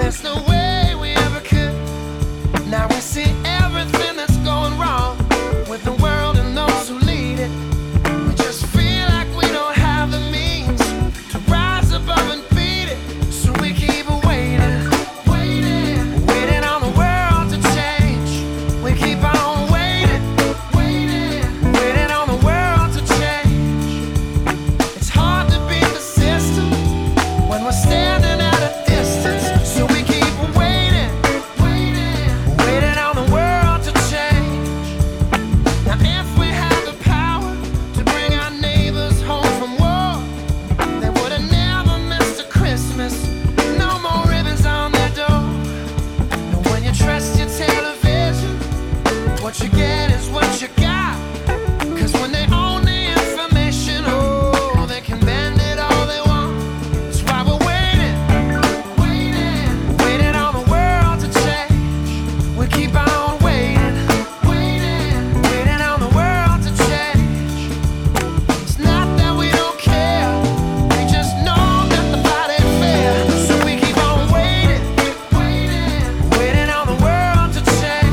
There's no way we ever could. Now we see everything that's going wrong with the world and those who lead it. We just feel like we don't have the means to rise above and beat it. So we keep waiting, waiting on the world to change. We keep on waiting, waiting on the world to change. It's hard to beat the system when we're standing at a distance. So we keep waiting, waiting on the world to change. Now if we had the power to bring our neighbors home from war, they would have never missed a Christmas. No more ribbons on their door. And when you trust your television, what you get is what you got. 'Cause when they own the information, oh, they can bend it all they want. That's why we're waiting, waiting on the world to change. We keep on waiting, waiting on the world to change. It's not that we don't care, we just know that the fight ain't fair. So we keep on waiting, waiting on the world to change.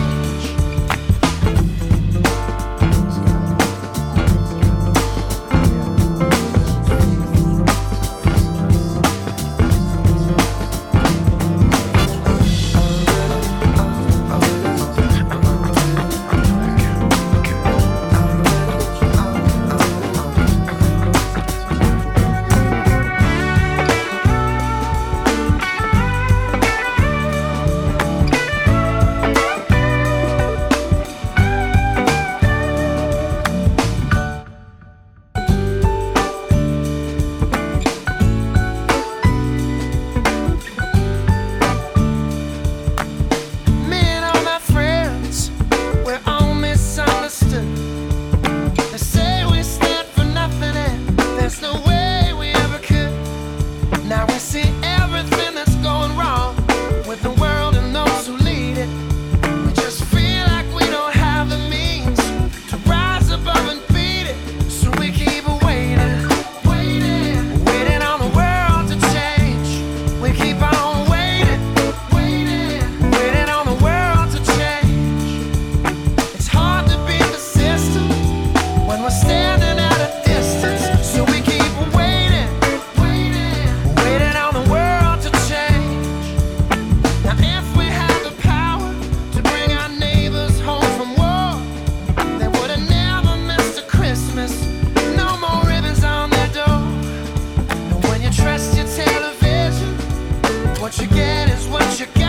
Me and all my friends, we're all misunderstood. They say we stand for nothing and there's no way we ever could. Now we see everything that's going wrong with the world and those who lead it. We just feel like we don't have the means to rise above and beat it. So we keep waiting, waiting on the world to change. We keep on waiting, waiting on the world to change. It's hard to beat the system when we're standing at a distance. So we keep waiting, waiting on the world to change. Now if we had the power to bring our neighbors home from war, they would have never missed a Christmas. No more ribbons on their door. And when you trust your television, what you get is what you got.